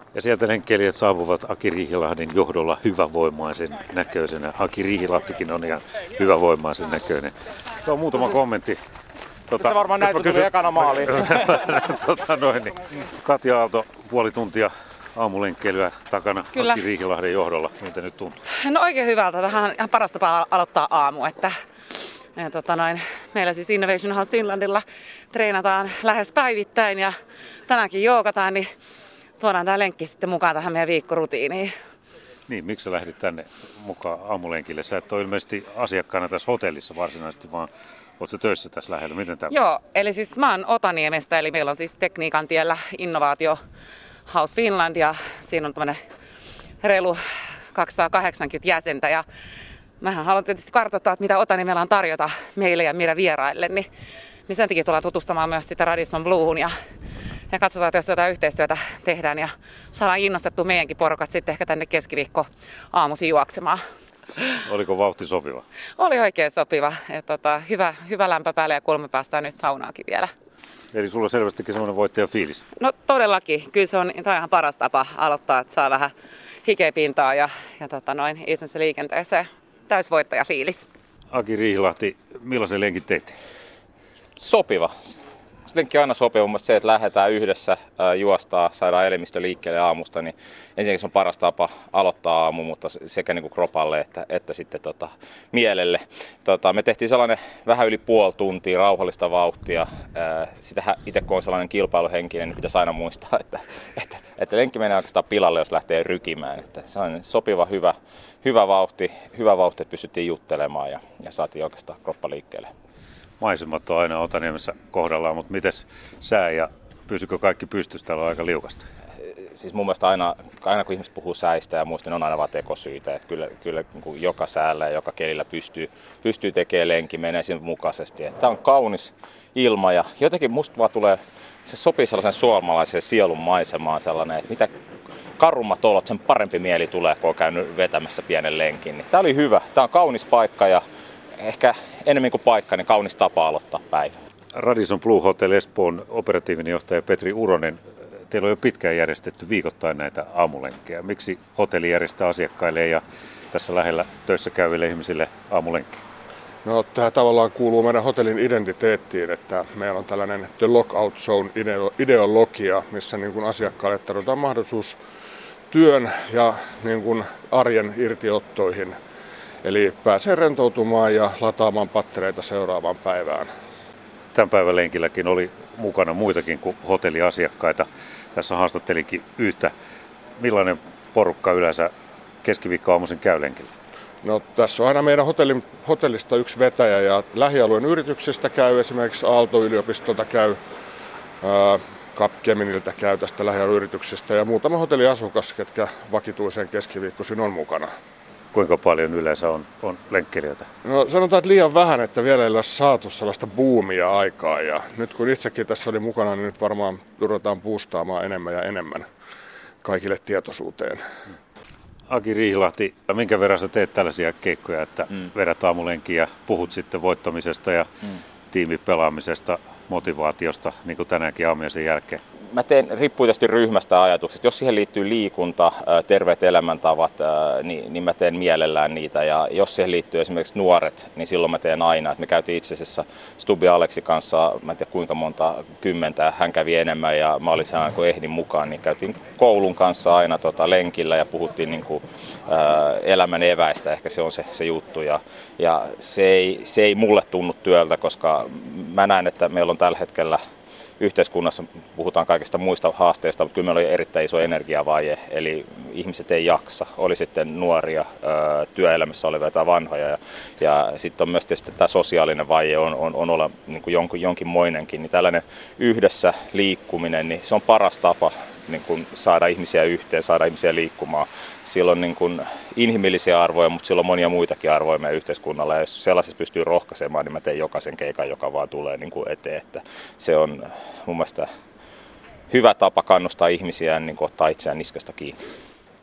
Ja sieltä lenkkeilijät saapuvat Aki Riihilahden johdolla hyvävoimaisen näköisenä. Aki Riihilahtikin on ihan hyvävoimaisen näköinen. Se on muutama kommentti. Se varmaan näyttö tuli ekana maaliin. Niin. Katja Aalto, puoli tuntia aamulenkkeilyä takana. Kyllä. Aki Riihilahden johdolla. Miltä nyt tuntuu? No oikein hyvältä. Vähän ihan paras tapa aloittaa aamu. Meillä siis Innovation House Finlandilla treenataan lähes päivittäin ja tänäänkin joogataan, niin tuodaan tämä lenkki sitten mukaan tähän meidän viikkorutiiniin. Niin, miksi sä lähdit tänne mukaan aamulenkille? Sä et ole ilmeisesti asiakkaana tässä hotellissa varsinaisesti, vaan ootko töissä tässä lähellä? Miten tämä? Joo, eli siis mä oon Otaniemestä, eli meillä on siis Tekniikan tiellä Innovaatio House Finland ja siinä on tämmöinen reilu 280 jäsentä ja mähän haluan tietysti kartoittaa, että mitä Otaniemellä on tarjota meille ja meidän vieraille, niin sen takia tullaan tutustumaan myös sitä Radisson Bluehun ja katsotaan, että jos jotain yhteistyötä tehdään ja saadaan innostettua meidänkin porukat sitten ehkä tänne keskiviikko aamuisin juoksemaan. Oliko vauhti sopiva? Oli oikein sopiva. Hyvä lämpö päälle ja kuulemma päästään nyt saunaakin vielä. Eli sulla on selvästikin semmoinen voittajafiilis. No todellakin. Kyllä se on ihan paras tapa aloittaa, että saa vähän hikepintaa ja itsensä liikenteeseen. Täysvoittajafiilis. Aki Riihilahti, millaisen lenkin teitte? Sopiva. Lenkki on aina sopiva, mutta se, että lähdetään yhdessä, juostaa, saadaan elimistö liikkeelle aamusta, niin ensinnäkin se on paras tapa aloittaa aamu, mutta sekä niin kuin kropalle että sitten mielelle. Me tehtiin sellainen vähän yli puoli tuntia rauhallista vauhtia. Sitä itse kun on sellainen kilpailuhenkinen, niin pitäisi aina muistaa, että lenkki menee oikeastaan pilalle, jos lähtee rykimään. Että sellainen sopiva, hyvä vauhti, että pystyttiin juttelemaan ja saatiin oikeastaan kroppa liikkeelle. Maisemat on aina Otaniemessä kohdallaan, mutta mites sää ja pysykö kaikki pystyssä? Täällä on aika liukasta. Siis mun mielestä aina kun ihmiset puhuu säistä ja muista, niin on aina vaan tekosyitä. Että kyllä niin joka säällä ja joka kelillä pystyy tekemään lenki, menee sen mukaisesti. Tämä on kaunis ilma ja jotenkin musta vaan se sopii sellaisen suomalaisen sielun maisemaan sellainen, että mitä karummat olot, sen parempi mieli tulee, kun on käynyt vetämässä pienen lenkin. Niin tämä oli hyvä. Tämä on kaunis paikka ja ehkä enemmän kuin paikka, niin kaunis tapa aloittaa päivä. Radisson Blu Hotel Espoon operatiivinen johtaja Petri Uronen, teillä on jo pitkään järjestetty viikoittain näitä aamulenkkejä. Miksi hotelli järjestää asiakkaille ja tässä lähellä töissä käyville ihmisille aamulenkkejä? No, tämä tavallaan kuuluu meidän hotellin identiteettiin, että meillä on tällainen The Lockout Zone ideologia, missä niin kuin asiakkaalle tarjotaan mahdollisuus työn ja niin kuin arjen irtiottoihin. Eli pääsee rentoutumaan ja lataamaan pattereita seuraavaan päivään. Tämän päivän lenkilläkin oli mukana muitakin kuin hotelliasiakkaita. Tässä haastattelinkin yhtä. Millainen porukka yleensä keskiviikkoaamuisin käy lenkillä? No, tässä on aina meidän hotellista yksi vetäjä ja lähialueen yrityksistä käy, esimerkiksi Aalto-yliopistolta käy, Capgeminiltä käy tästä lähialueen yrityksestä ja muutama hotelliasukas, ketkä vakituisen keskiviikkoisin on mukana. Kuinka paljon yleensä on lenkkeilijöitä? No, sanotaan, että liian vähän, että vielä ei ole saatu sellaista buumia aikaa. Ja nyt kun itsekin tässä oli mukana, niin nyt varmaan ruvetaan boostaamaan enemmän ja enemmän kaikille tietoisuuteen. Aki Riihilahti, minkä verran sä teet tällaisia keikkoja, että vedät aamulenkiä ja puhut sitten voittamisesta ja tiimipelaamisesta, motivaatiosta, niin kuin tänäänkin aamiaisen jälkeen? Mä teen riippuu tietysti ryhmästä ajatuksesta. Jos siihen liittyy liikunta, terveet elämäntavat, niin mä teen mielellään niitä. Ja jos siihen liittyy esimerkiksi nuoret, niin silloin mä teen aina. Me käytiin itse asiassa Stubi Aleksi kanssa, mä en tiedä kuinka monta kymmentä, hän kävi enemmän ja mä olin siellä kun ehdin mukaan, niin käytiin koulun kanssa aina lenkillä ja puhuttiin niin kuin, elämän eväistä, ehkä se on se juttu. Ja se ei mulle tunnu työltä, koska mä näen, että meillä on tällä hetkellä yhteiskunnassa puhutaan kaikista muista haasteista, mutta kyllä meillä oli erittäin iso energiavaje, eli ihmiset ei jaksa, oli sitten nuoria, työelämässä olevia tai vanhoja. Ja sitten on myös tietysti tämä sosiaalinen vaje on olla niin kuin jonkinmoinenkin, niin tällainen yhdessä liikkuminen, niin se on paras tapa niin kuin saada ihmisiä yhteen, saada ihmisiä liikkumaan. Sillä on niin kuin inhimillisiä arvoja, mutta sillä on monia muitakin arvoja meidän yhteiskunnalla. Ja jos sellaisessa pystyy rohkaisemaan, niin mä teen jokaisen keikan, joka vaan tulee niin kuin eteen. Että se on mun mielestä hyvä tapa kannustaa ihmisiä niin kuin ottaa itseään niskasta kiinni.